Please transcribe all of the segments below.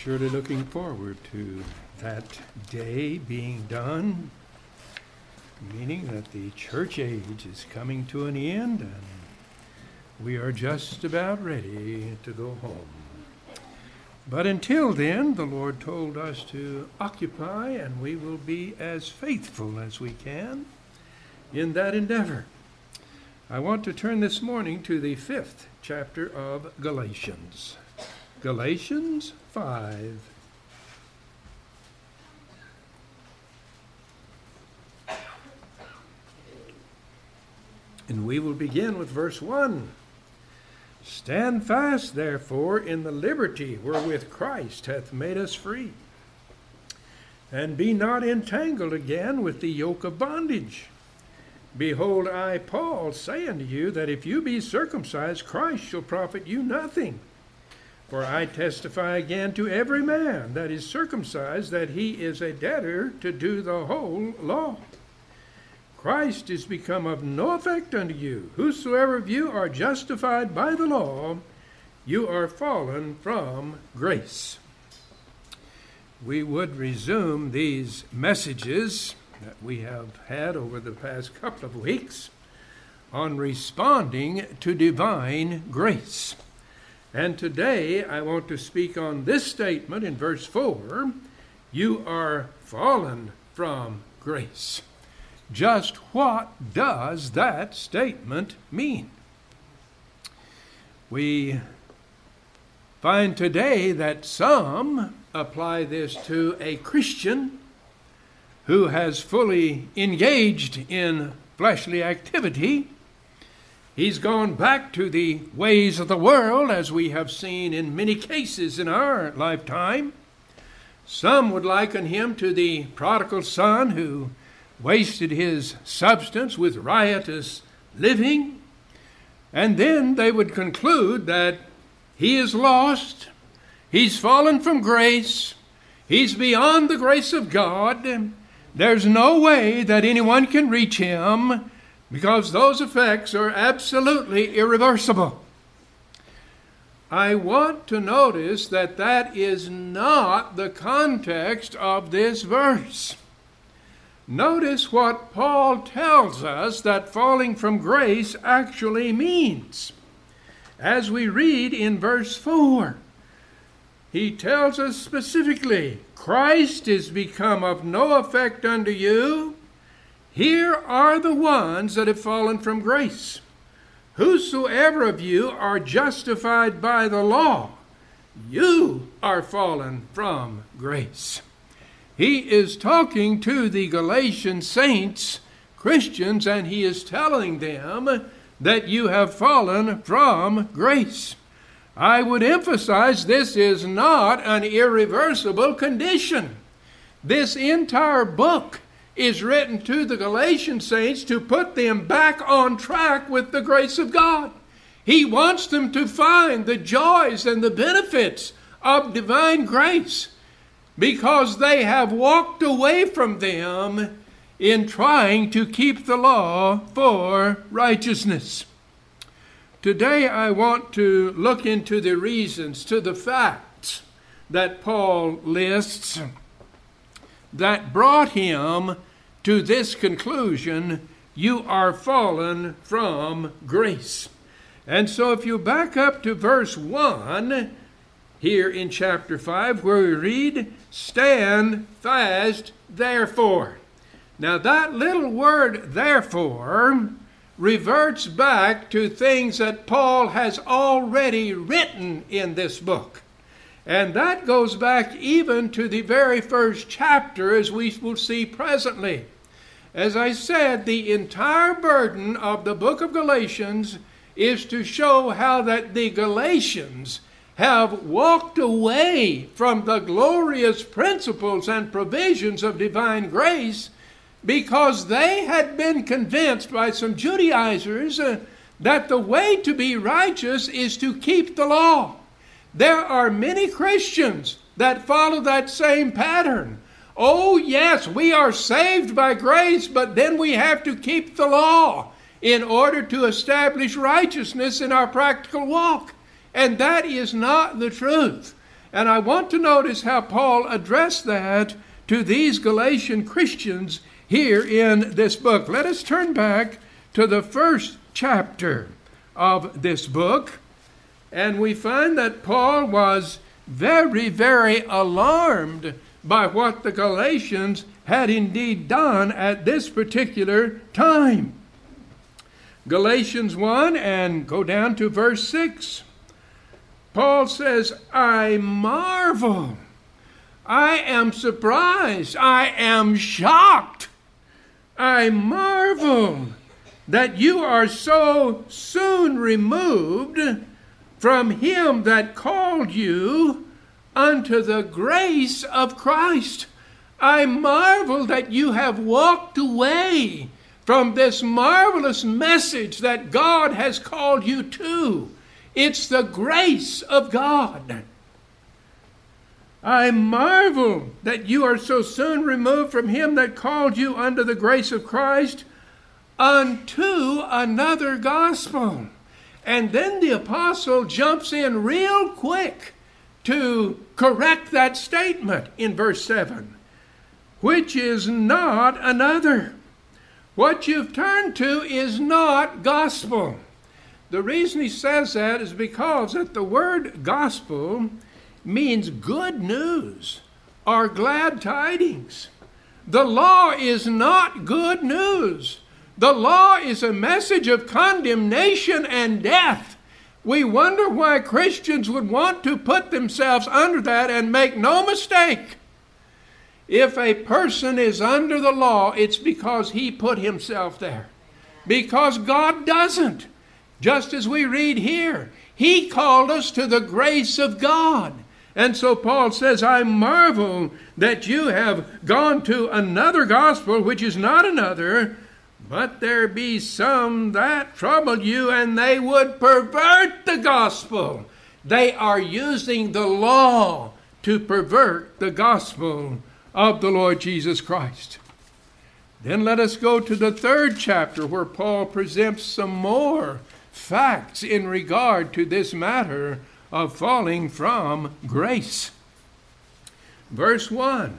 Surely looking forward to that day being done, meaning that the church age is coming to an end and we are just about ready to go home. But until then, the Lord told us to occupy, and we will be as faithful as we can in that endeavor. I want to turn this morning to the 5th chapter of Galatians. Galatians 5. And we will begin with verse 1. Stand fast, therefore, in the liberty wherewith Christ hath made us free, and be not entangled again with the yoke of bondage. Behold, I, Paul, say unto you, that if you be circumcised, Christ shall profit you nothing. For I testify again to every man that is circumcised, that he is a debtor to do the whole law. Christ is become of no effect unto you. Whosoever of you are justified by the law, you are fallen from grace. We would resume these messages that we have had over the past couple of weeks on responding to divine grace. And today I want to speak on this statement in verse 4, you are fallen from grace. Just what does that statement mean? We find today that some apply this to a Christian who has fully engaged in fleshly activity. He's gone back to the ways of the world, as we have seen in many cases in our lifetime. Some would liken him to the prodigal son who wasted his substance with riotous living, and then they would conclude that he is lost, he's fallen from grace, he's beyond the grace of God, there's no way that anyone can reach him, because those effects are absolutely irreversible. I want to notice that that is not the context of this verse. Notice what Paul tells us that falling from grace actually means. As we read in verse 4, he tells us specifically, Christ is become of no effect unto you. Here are the ones that have fallen from grace. Whosoever of you are justified by the law, you are fallen from grace. He is talking to the Galatian saints, Christians, and he is telling them that you have fallen from grace. I would emphasize this is not an irreversible condition. This entire book is written to the Galatian saints to put them back on track with the grace of God. He wants them to find the joys and the benefits of divine grace, because they have walked away from them in trying to keep the law for righteousness. Today I want to look into the reasons, to the facts that Paul lists that brought him to this conclusion, you are fallen from grace. And so if you back up to verse 1, here in chapter 5, where we read, stand fast, therefore. Now that little word, therefore, reverts back to things that Paul has already written in this book. And that goes back even to the very first chapter, as we will see presently. As I said, the entire burden of the book of Galatians is to show how that the Galatians have walked away from the glorious principles and provisions of divine grace because they had been convinced by some Judaizers that the way to be righteous is to keep the law. There are many Christians that follow that same pattern. Oh yes, we are saved by grace, but then we have to keep the law in order to establish righteousness in our practical walk. And that is not the truth. And I want to notice how Paul addressed that to these Galatian Christians here in this book. Let us turn back to the first chapter of this book, and we find that Paul was very, very alarmed by what the Galatians had indeed done at this particular time. Galatians 1 and go down to verse 6. Paul says, I marvel, I am surprised, I am shocked, I marvel that you are so soon removed from him that called you unto the grace of Christ. I marvel that you have walked away from this marvelous message that God has called you to. It's the grace of God. I marvel that you are so soon removed from him that called you unto the grace of Christ unto another gospel. And then the apostle jumps in real quick to correct that statement in verse 7, which is not another. What you've turned to is not gospel. The reason he says that is because that the word gospel means good news or glad tidings. The law is not good news. The law is a message of condemnation and death. We wonder why Christians would want to put themselves under that, and make no mistake. If a person is under the law, it's because he put himself there. Because God doesn't. Just as we read here, he called us to the grace of God. And so Paul says, I marvel that you have gone to another gospel, which is not another, but there be some that trouble you, and they would pervert the gospel. They are using the law to pervert the gospel of the Lord Jesus Christ. Then let us go to the third chapter, where Paul presents some more facts in regard to this matter of falling from grace. Verse 1,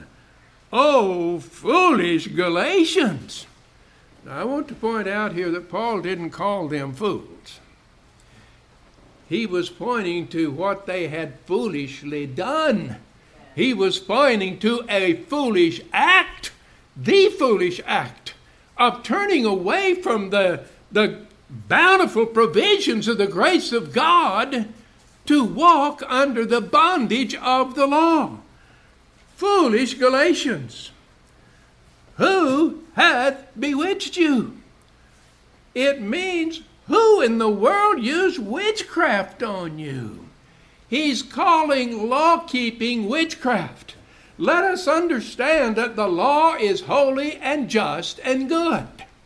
O foolish Galatians. Now I want to point out here that Paul didn't call them fools. He was pointing to what they had foolishly done. He was pointing to a foolish act, the foolish act of turning away from the bountiful provisions of the grace of God to walk under the bondage of the law. Foolish Galatians, who hath bewitched you? It means, who in the world used witchcraft on you? He's calling law-keeping witchcraft. Let us understand that the law is holy and just and good.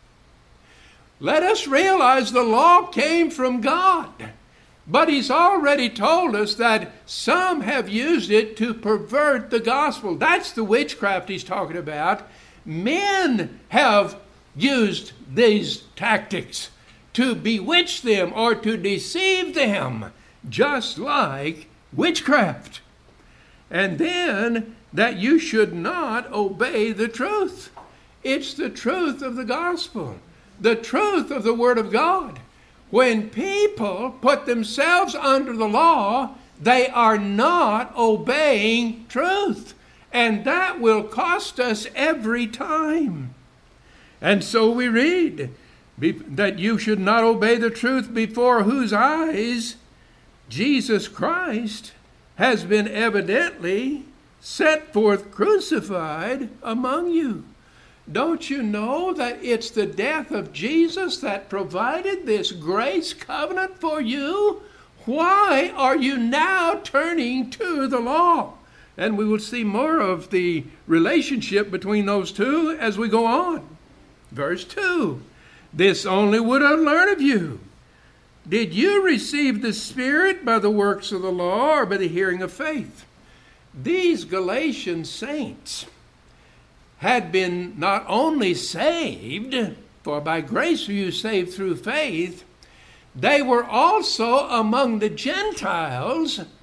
Let us realize the law came from God. But he's already told us that some have used it to pervert the gospel. That's the witchcraft he's talking about. Men have used these tactics to bewitch them or to deceive them, just like witchcraft. And then that you should not obey the truth. It's the truth of the gospel, the truth of the Word of God. When people put themselves under the law, they are not obeying truth. And that will cost us every time. And so we read that you should not obey the truth, before whose eyes Jesus Christ has been evidently set forth crucified among you. Don't you know that it's the death of Jesus that provided this grace covenant for you? Why are you now turning to the law? And we will see more of the relationship between those two as we go on. Verse 2, this only would I learn of you. Did you receive the Spirit by the works of the law, or by the hearing of faith? These Galatian saints had been not only saved, for by grace are you saved through faith, they were also among the Gentiles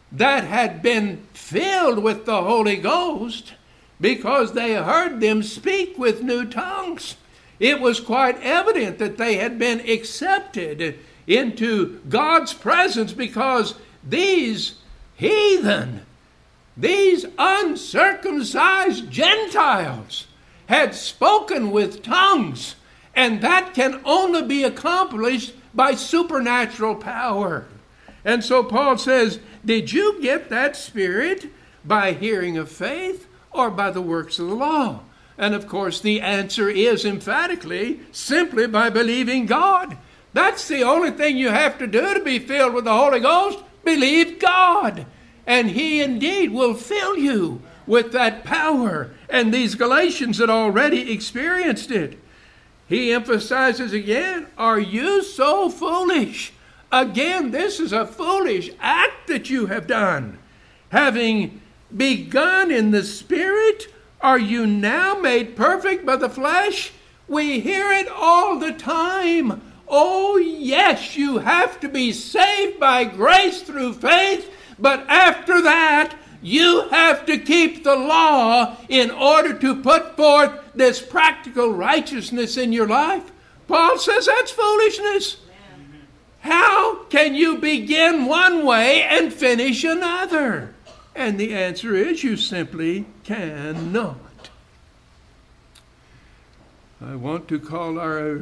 that had been filled with the Holy Ghost because they heard them speak with new tongues. It was quite evident that they had been accepted into God's presence because these heathen, these uncircumcised Gentiles had spoken with tongues, and that can only be accomplished by supernatural power. And so Paul says, did you get that Spirit by hearing of faith or by the works of the law? And of course the answer is emphatically simply by believing God. That's the only thing you have to do to be filled with the Holy Ghost. Believe God, and He indeed will fill you with that power. And these Galatians had already experienced it. He emphasizes again, are you so foolish? Again, this is a foolish act that you have done. Having begun in the Spirit, are you now made perfect by the flesh? We hear it all the time. Oh, yes, you have to be saved by grace through faith, but after that, you have to keep the law in order to put forth this practical righteousness in your life. Paul says that's foolishness. How can you begin one way and finish another? And the answer is you simply cannot. I want to call our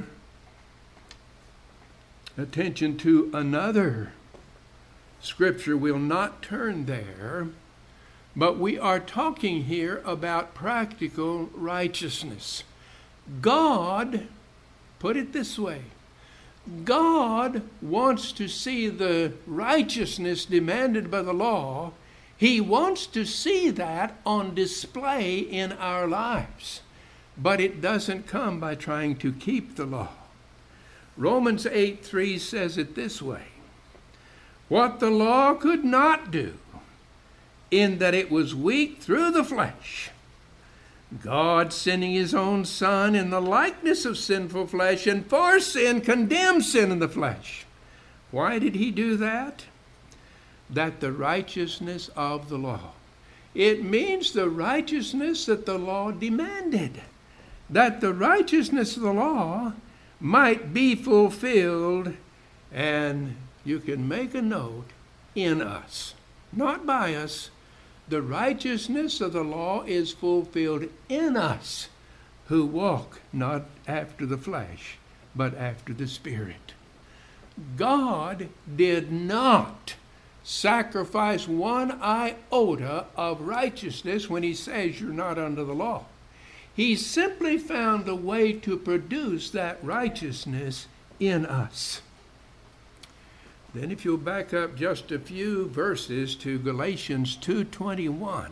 attention to another scripture. We'll not turn there, but we are talking here about practical righteousness. God, put it this way, God wants to see the righteousness demanded by the law. He wants to see that on display in our lives. But it doesn't come by trying to keep the law. Romans 8:3 says it this way. What the law could not do, in that it was weak through the flesh, God sending His own Son in the likeness of sinful flesh, and for sin condemned sin in the flesh. Why did He do that? That the righteousness of the law. It means the righteousness that the law demanded. That the righteousness of the law might be fulfilled, and you can make a note, in us, not by us. The righteousness of the law is fulfilled in us who walk not after the flesh, but after the Spirit. God did not sacrifice one iota of righteousness when He says you're not under the law. He simply found a way to produce that righteousness in us. Then if you'll back up just a few verses to Galatians 2:21,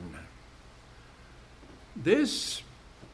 this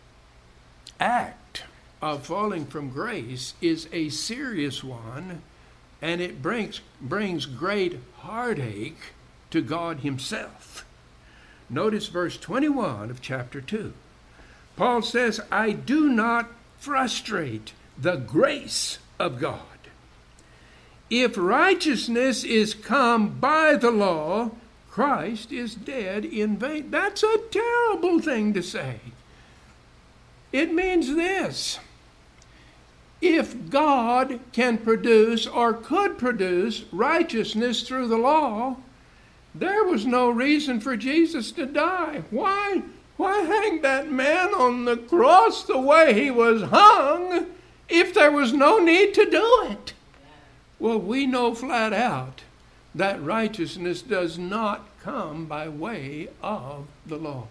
act of falling from grace is a serious one, and it brings great heartache to God Himself. Notice verse 21 of chapter 2. Paul says, I do not frustrate the grace of God. If righteousness is come by the law, Christ is dead in vain. That's a terrible thing to say. It means this. If God can produce or could produce righteousness through the law, there was no reason for Jesus to die. Why hang that man on the cross the way He was hung if there was no need to do it? Well, we know flat out that righteousness does not come by way of the law.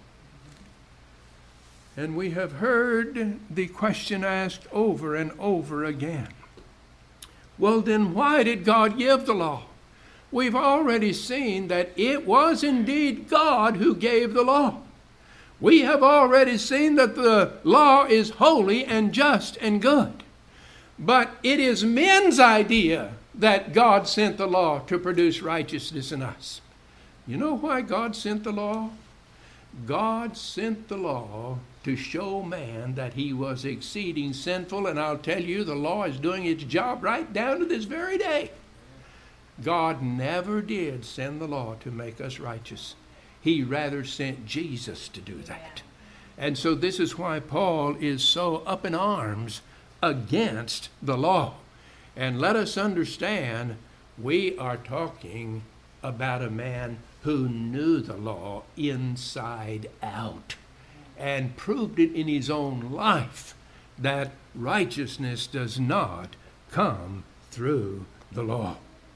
And we have heard the question asked over and over again. Well, then why did God give the law? We've already seen that it was indeed God who gave the law. We have already seen that the law is holy and just and good. But it is men's idea that God sent the law to produce righteousness in us. You know why God sent the law? God sent the law to show man that he was exceeding sinful, and I'll tell you, the law is doing its job right down to this very day. God never did send the law to make us righteous. He rather sent Jesus to do that. And so this is why Paul is so up in arms against the law. And let us understand, we are talking about a man who knew the law inside out and proved it in his own life that righteousness does not come through the law.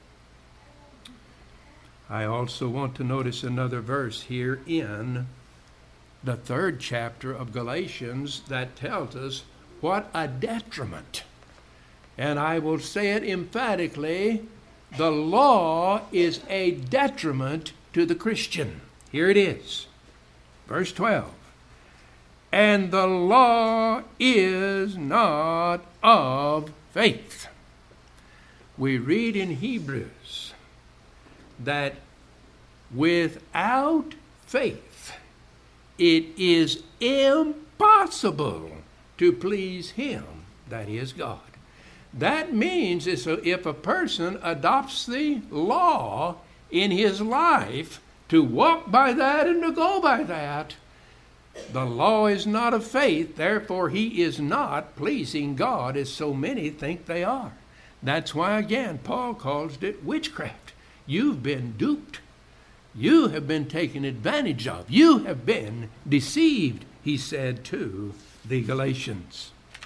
I also want to notice another verse here in the 3rd chapter of Galatians that tells us what a detriment. And I will say it emphatically, the law is a detriment to the Christian. Here it is, verse 12. And the law is not of faith. We read in Hebrews that without faith it is impossible to please him, that is God. That means if a person adopts the law in his life to walk by that and to go by that, the law is not of faith, therefore he is not pleasing God as so many think they are. That's why, again, Paul calls it witchcraft. You've been duped. You have been taken advantage of. You have been deceived, he said to the Galatians.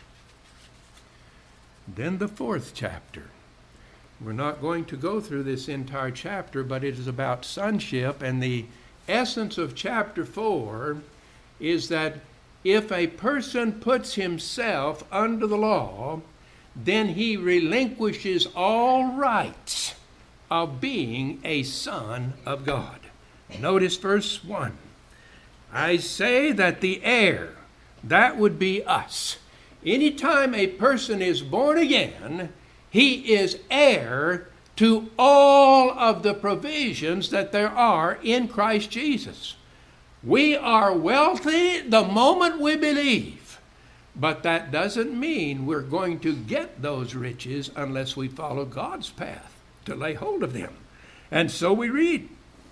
Then the 4th chapter. We're not going to go through this entire chapter, but it is about sonship, and the essence of chapter 4 is that if a person puts himself under the law, then he relinquishes all rights of being a son of God. Notice verse 1. I say that the heir, that would be us. Anytime a person is born again, he is heir to all of the provisions that there are in Christ Jesus. We are wealthy the moment we believe, but that doesn't mean we're going to get those riches unless we follow God's path to lay hold of them. And so we read,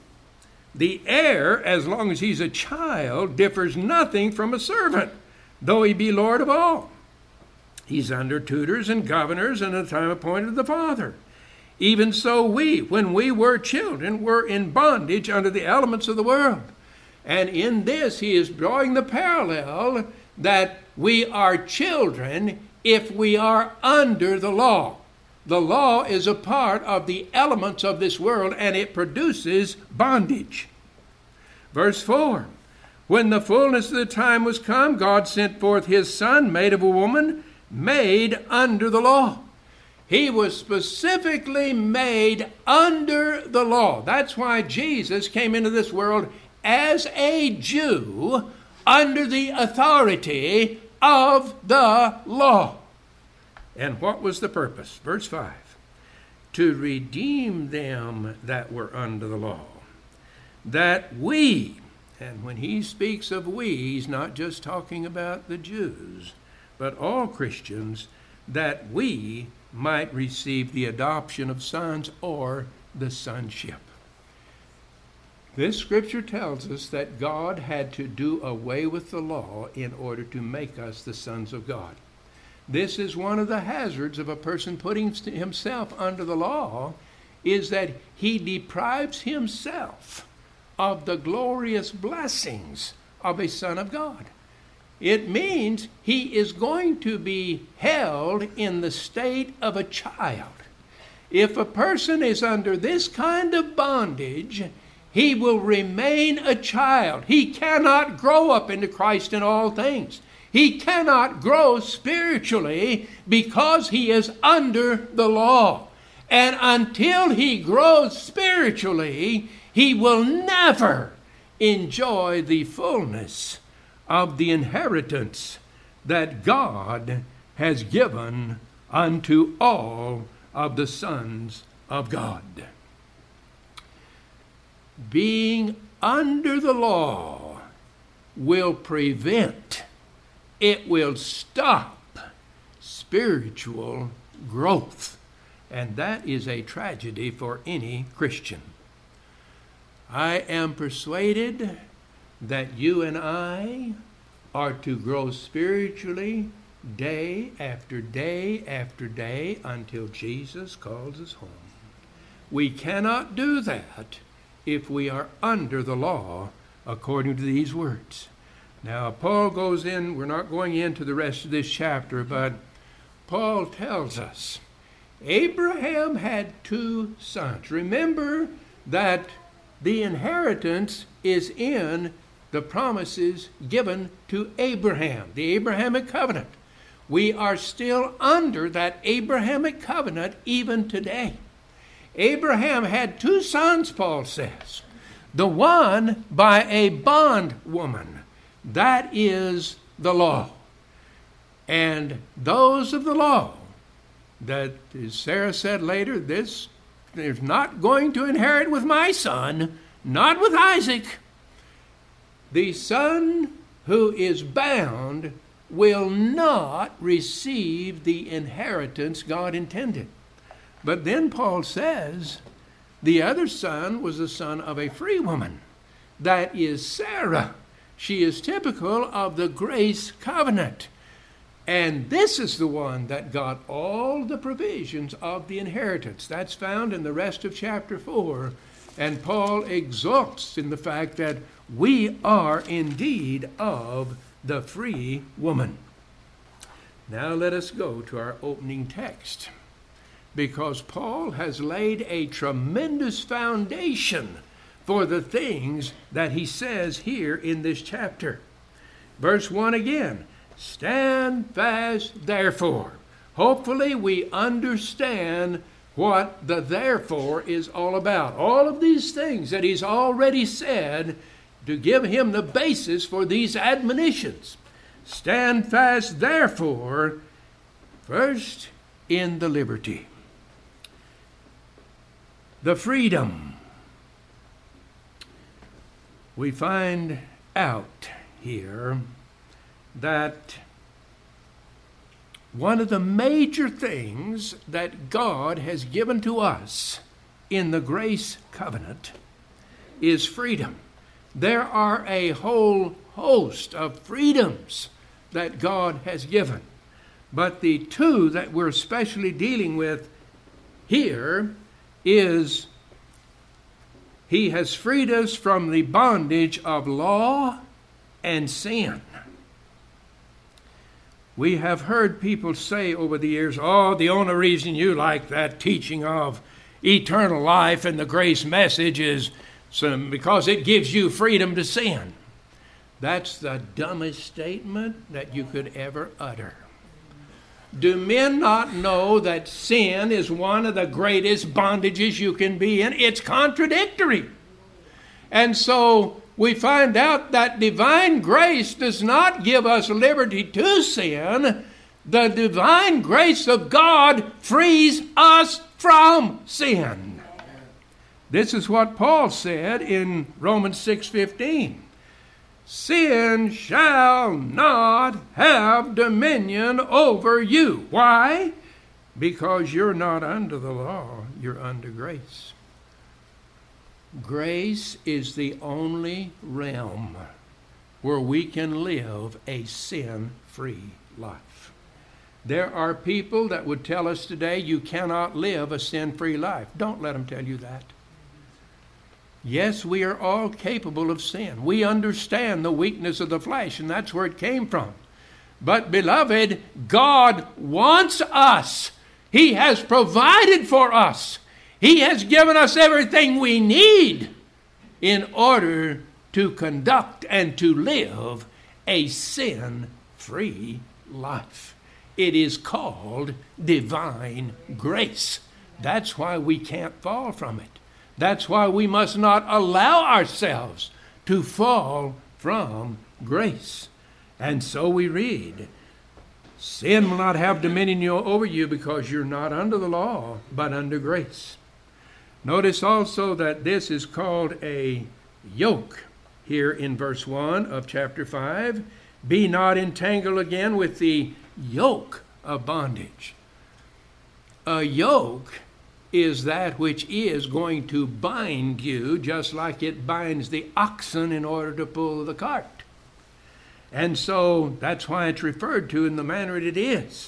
the heir, as long as he's a child, differs nothing from a servant, though he be Lord of all. He's under tutors and governors and a time appointed of the Father. Even so we, when we were children, were in bondage under the elements of the world. And in this he is drawing the parallel that we are children if we are under the law. The law is a part of the elements of this world, and it produces bondage. Verse 4, when the fullness of the time was come, God sent forth his Son, made of a woman, made under the law. He was specifically made under the law. That's why Jesus came into this world as a Jew under the authority of the law. And what was the purpose? Verse 5, to redeem them that were under the law, that we, and when he speaks of we, he's not just talking about the Jews, but all Christians, that we might receive the adoption of sons or the sonship. This scripture tells us that God had to do away with the law in order to make us the sons of God. This is one of the hazards of a person putting himself under the law, is that he deprives himself of the glorious blessings of a son of God. It means he is going to be held in the state of a child. If a person is under this kind of bondage, he will remain a child. He cannot grow up into Christ in all things. He cannot grow spiritually because he is under the law. And until he grows spiritually, he will never enjoy the fullness of the inheritance that God has given unto all of the sons of God. Being under the law will prevent, it will stop spiritual growth. And that is a tragedy for any Christian. I am persuaded that you and I are to grow spiritually day after day after day until Jesus calls us home. We cannot do that if we are under the law, according to these words. Now, Paul goes in, we're not going into the rest of this chapter, but Paul tells us Abraham had 2 sons. Remember that the inheritance is in the promises given to Abraham, the Abrahamic covenant. We are still under that Abrahamic covenant even today. Abraham had 2 sons, Paul says. The one by a bondwoman. That is the law. And those of the law, that, as Sarah said later, this is not going to inherit with my son, not with Isaac. The son who is bound will not receive the inheritance God intended. But then Paul says the other son was the son of a free woman. That is Sarah. She is typical of the grace covenant. And this is the one that got all the provisions of the inheritance. That's found in the rest of chapter 4. And Paul exults in the fact that we are indeed of the free woman. Now let us go to our opening text, because Paul has laid a tremendous foundation for the things that he says here in this chapter. Verse 1 again, stand fast therefore. Hopefully we understand what the therefore is all about. All of these things that he's already said to give him the basis for these admonitions. Stand fast therefore, first in the liberty, the freedom. We find out here that one of the major things that God has given to us in the grace covenant is freedom. There are a whole host of freedoms that God has given. But the 2 that we're especially dealing with here is he has freed us from the bondage of law and sin. We have heard people say over the years, oh, the only reason you like that teaching of eternal life and the grace message is because it gives you freedom to sin. That's the dumbest statement that you could ever utter. Do men not know that sin is one of the greatest bondages you can be in? It's contradictory. And so we find out that divine grace does not give us liberty to sin. The divine grace of God frees us from sin. This is what Paul said in Romans 6:15. Sin shall not have dominion over you. Why? Because you're not under the law, you're under grace. Grace is the only realm where we can live a sin-free life. There are people that would tell us today you cannot live a sin-free life. Don't let them tell you that. Yes, we are all capable of sin. We understand the weakness of the flesh, and that's where it came from. But, beloved, God wants us. He has provided for us. He has given us everything we need in order to conduct and to live a sin-free life. It is called divine grace. That's why we can't fall from it. That's why we must not allow ourselves to fall from grace. And so we read, sin will not have dominion over you because you're not under the law, but under grace. Notice also that this is called a yoke here in verse 1 of chapter 5. Be not entangled again with the yoke of bondage. A yoke is that which is going to bind you, just like it binds the oxen in order to pull the cart. And so that's why it's referred to in the manner it is.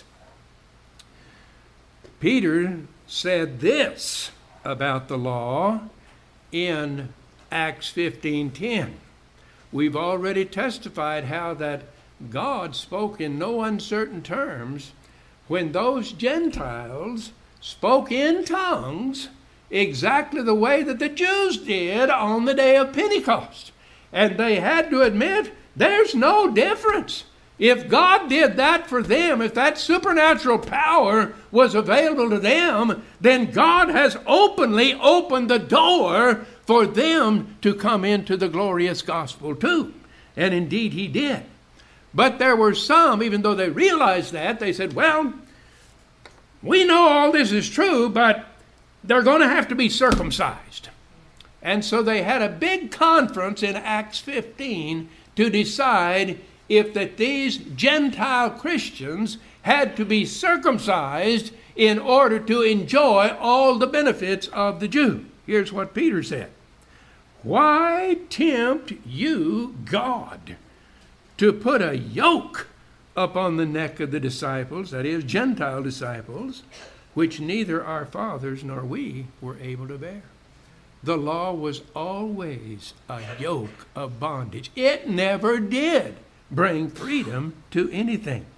Peter said this about the law in Acts 15:10. We've already testified how that God spoke in no uncertain terms when those Gentiles spoke in tongues exactly the way that the Jews did on the day of Pentecost. And they had to admit there's no difference. If God did that for them, if that supernatural power was available to them, then God has openly opened the door for them to come into the glorious gospel too. And indeed he did. But there were some, even though they realized that, they said, well, we know all this is true, but they're going to have to be circumcised. And so they had a big conference in Acts 15 to decide if that these Gentile Christians had to be circumcised in order to enjoy all the benefits of the Jew. Here's what Peter said. Why tempt you God to put a yoke upon the neck of the disciples, that is, Gentile disciples, which neither our fathers nor we were able to bear? The law was always a yoke of bondage. It never did bring freedom to anything.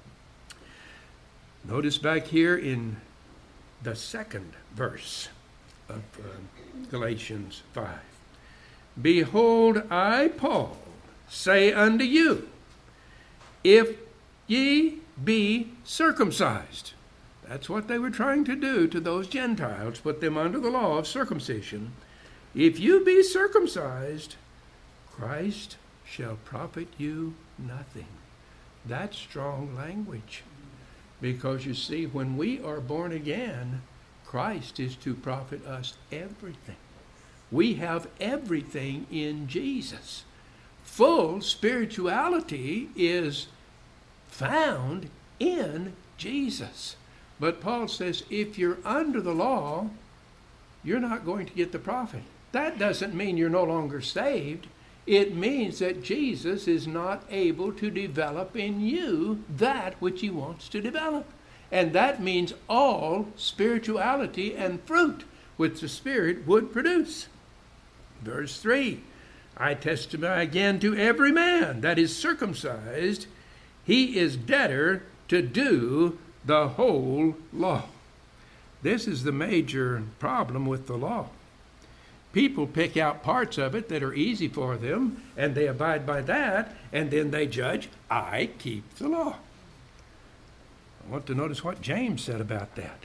Notice back here in the second verse of Galatians 5. Behold, I, Paul, say unto you, if ye be circumcised. That's what they were trying to do to those Gentiles, put them under the law of circumcision. If you be circumcised, Christ shall profit you nothing. That's strong language. Because you see, when we are born again, Christ is to profit us everything. We have everything in Jesus. Full spirituality is found in Jesus. But Paul says, if you're under the law, you're not going to get the profit. That doesn't mean you're no longer saved. It means that Jesus is not able to develop in you that which he wants to develop. And that means all spirituality and fruit which the Spirit would produce. Verse 3, I testify again to every man that is circumcised, he is debtor to do the whole law. This is the major problem with the law. People pick out parts of it that are easy for them, and they abide by that, and then they judge, I keep the law. I want to notice what James said about that.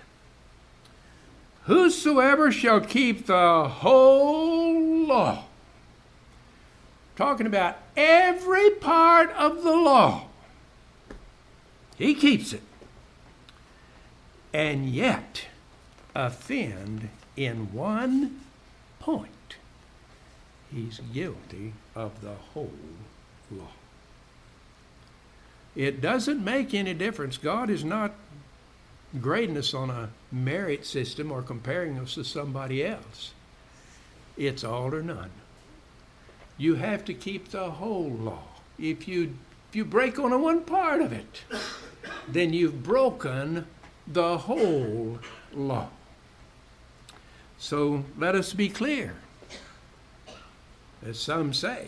Whosoever shall keep the whole law, talking about every part of the law, he keeps it, and yet offend in one point, he's guilty of the whole law. It doesn't make any difference. God is not grading us on a merit system or comparing us to somebody else. It's all or none. You have to keep the whole law. If you break on one part of it, then you've broken the whole law. So let us be clear, as some say.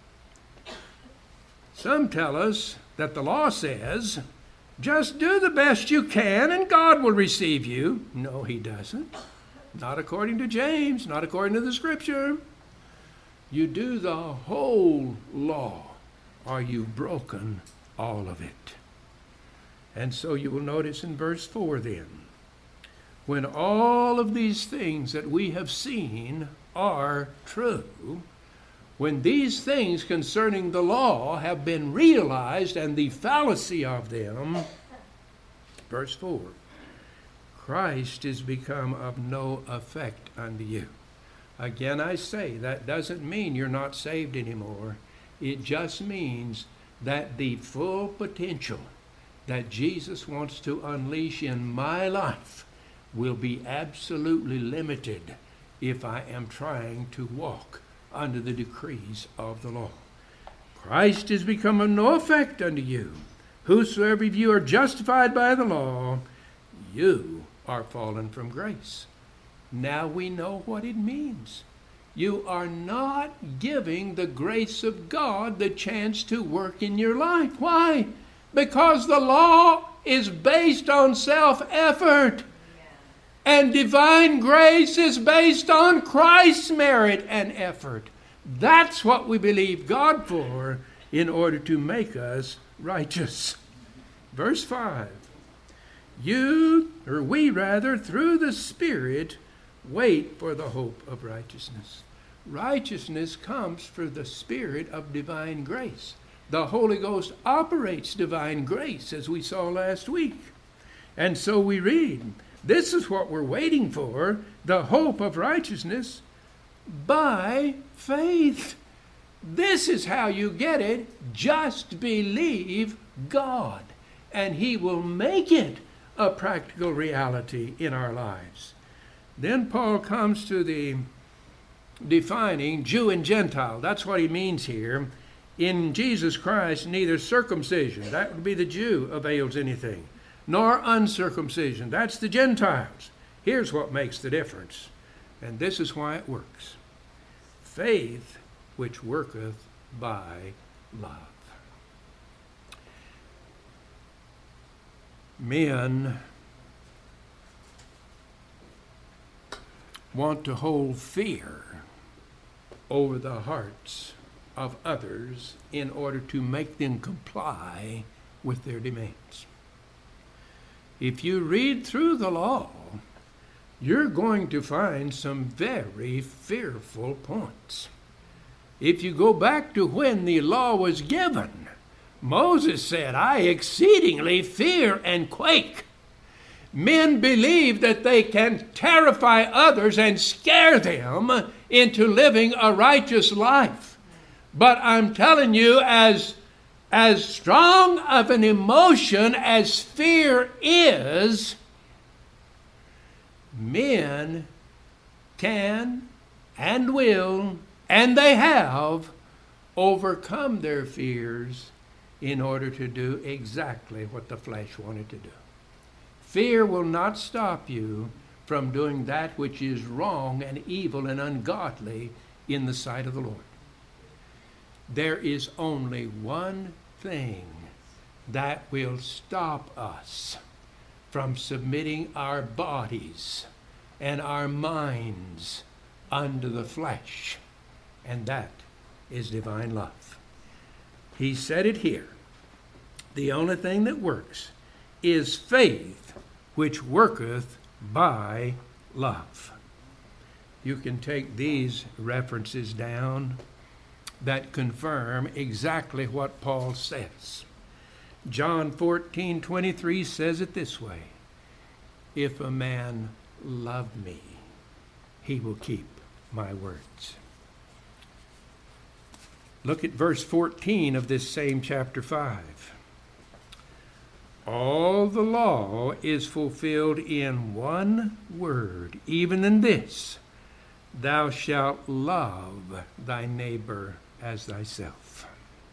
Some tell us that the law says, just do the best you can and God will receive you. No, he doesn't. Not according to James, not according to the Scripture. You do the whole law, or you've broken all of it. And so you will notice in verse 4 then, when all of these things that we have seen are true, when these things concerning the law have been realized and the fallacy of them, verse 4, Christ is become of no effect unto you. Again, I say, that doesn't mean you're not saved anymore. It just means that the full potential that Jesus wants to unleash in my life will be absolutely limited if I am trying to walk under the decrees of the law. Christ is become of no effect unto you. Whosoever of you are justified by the law, you are fallen from grace. Now we know what it means. You are not giving the grace of God the chance to work in your life. Why? Because the law is based on self-effort. And divine grace is based on Christ's merit and effort. That's what we believe God for in order to make us righteous. Verse 5. We through the Spirit, wait for the hope of righteousness. Righteousness comes for the Spirit of divine grace. The Holy Ghost operates divine grace, as we saw last week. And so we read, this is what we're waiting for, the hope of righteousness by faith. This is how you get it. Just believe God, and He will make it a practical reality in our lives. Then Paul comes to the defining Jew and Gentile. That's what he means here. In Jesus Christ, neither circumcision, that would be the Jew, avails anything, nor uncircumcision, that's the Gentiles. Here's what makes the difference, and this is why it works. Faith which worketh by love. Men want to hold fear over the hearts of others in order to make them comply with their demands. If you read through the law, you're going to find some very fearful points. If you go back to when the law was given, Moses said, I exceedingly fear and quake. Men believe that they can terrify others and scare them into living a righteous life. But I'm telling you, as strong of an emotion as fear is, men can and will, and they have, overcome their fears in order to do exactly what the flesh wanted to do. Fear will not stop you from doing that which is wrong and evil and ungodly in the sight of the Lord. There is only one thing that will stop us from submitting our bodies and our minds unto the flesh, and that is divine love. He said it here. The only thing that works is faith which worketh by love. You can take these references down that confirm exactly what Paul says. John 14:23 says it this way, if a man love me, he will keep my words. Look at verse 14 of this same chapter 5. All the law is fulfilled in one word, even in this, thou shalt love thy neighbor as thyself.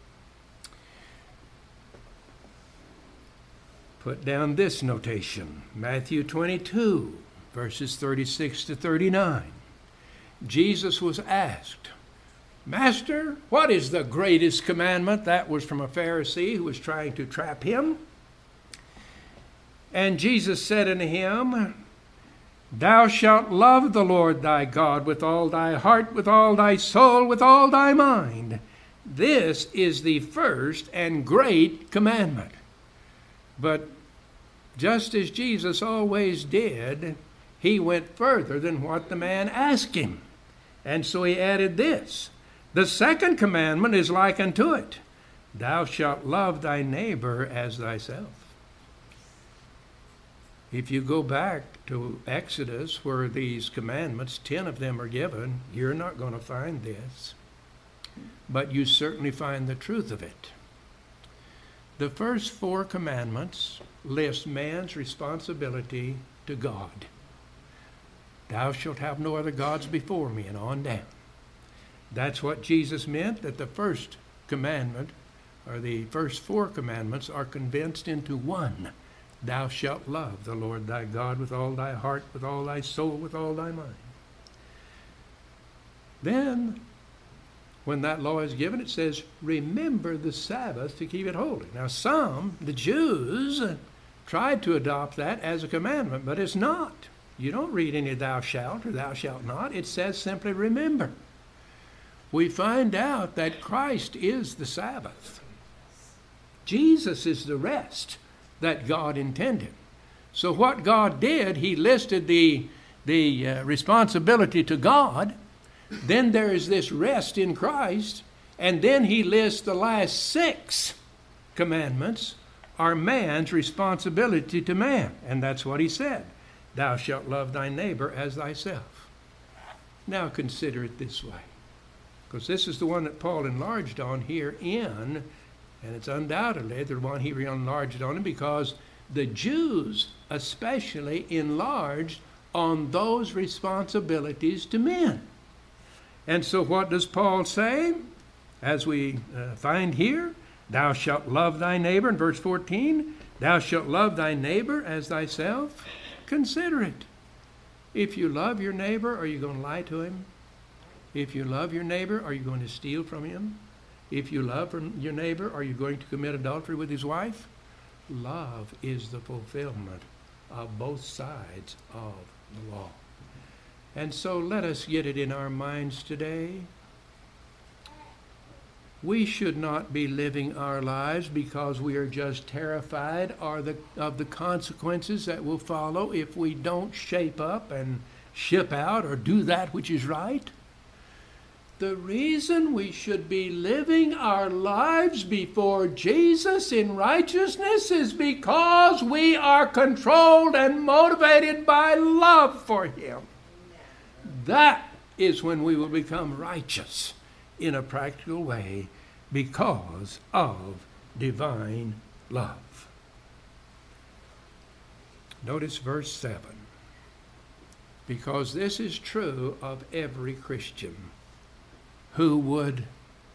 Put down this notation, Matthew 22, verses 36 to 39. Jesus was asked, Master, what is the greatest commandment? That was from a Pharisee who was trying to trap him. And Jesus said unto him, Thou shalt love the Lord thy God with all thy heart, with all thy soul, with all thy mind. This is the first and great commandment. But just as Jesus always did, he went further than what the man asked him. And so he added this, the second commandment is like unto it, thou shalt love thy neighbor as thyself. If you go back to Exodus, where these commandments, 10 of them are given, you're not going to find this. But you certainly find the truth of it. The first 4 commandments list man's responsibility to God. Thou shalt have no other gods before me, and on down. That's what Jesus meant, that the first commandment, or the first 4 commandments, are condensed into one. Thou shalt love the Lord thy God with all thy heart, with all thy soul, with all thy mind. Then, when that law is given, it says, remember the Sabbath to keep it holy. Now the Jews, tried to adopt that as a commandment, but it's not. You don't read any thou shalt or thou shalt not. It says simply remember. We find out that Christ is the Sabbath. Jesus is the rest that God intended. So what God did, he listed the responsibility to God. Then there is this rest in Christ. And then he lists the last 6 commandments are man's responsibility to man. And that's what he said. Thou shalt love thy neighbor as thyself. Now consider it this way. Because this is the one that Paul enlarged on here and it's undoubtedly the one he enlarged on because the Jews especially enlarged on those responsibilities to men. And so what does Paul say? As we find here, thou shalt love thy neighbor in verse 14. Thou shalt love thy neighbor as thyself. Consider it. If you love your neighbor, are you going to lie to him? If you love your neighbor, are you going to steal from him? If you love your neighbor, are you going to commit adultery with his wife? Love is the fulfillment of both sides of the law. And so let us get it in our minds today. We should not be living our lives because we are just terrified of the consequences that will follow if we don't shape up and ship out or do that which is right. The reason we should be living our lives before Jesus in righteousness is because we are controlled and motivated by love for him. That is when we will become righteous in a practical way because of divine love. Notice verse 7. Because this is true of every Christian who would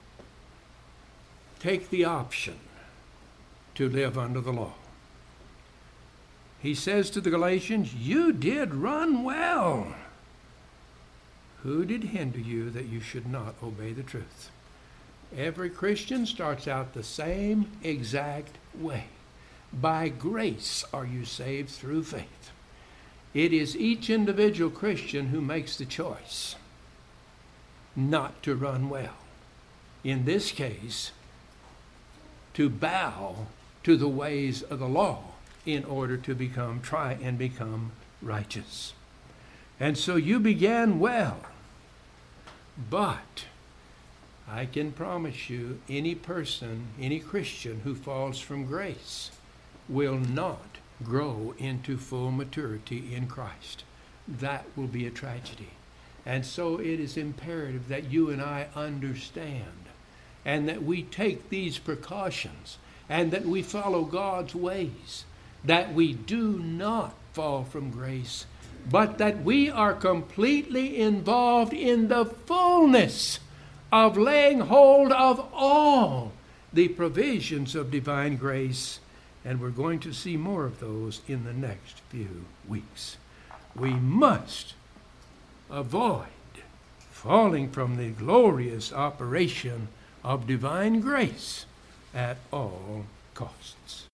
take the option to live under the law. He says to the Galatians, you did run well. Who did hinder you that you should not obey the truth? Every Christian starts out the same exact way. By grace are you saved through faith. It is each individual Christian who makes the choice not to run well. In this case, to bow to the ways of the law in order to try and become righteous. And so you began well, but I can promise you any person, any Christian who falls from grace will not grow into full maturity in Christ. That will be a tragedy. And so it is imperative that you and I understand and that we take these precautions and that we follow God's ways, that we do not fall from grace, but that we are completely involved in the fullness of laying hold of all the provisions of divine grace. And we're going to see more of those in the next few weeks. We must avoid falling from the glorious operation of divine grace at all costs.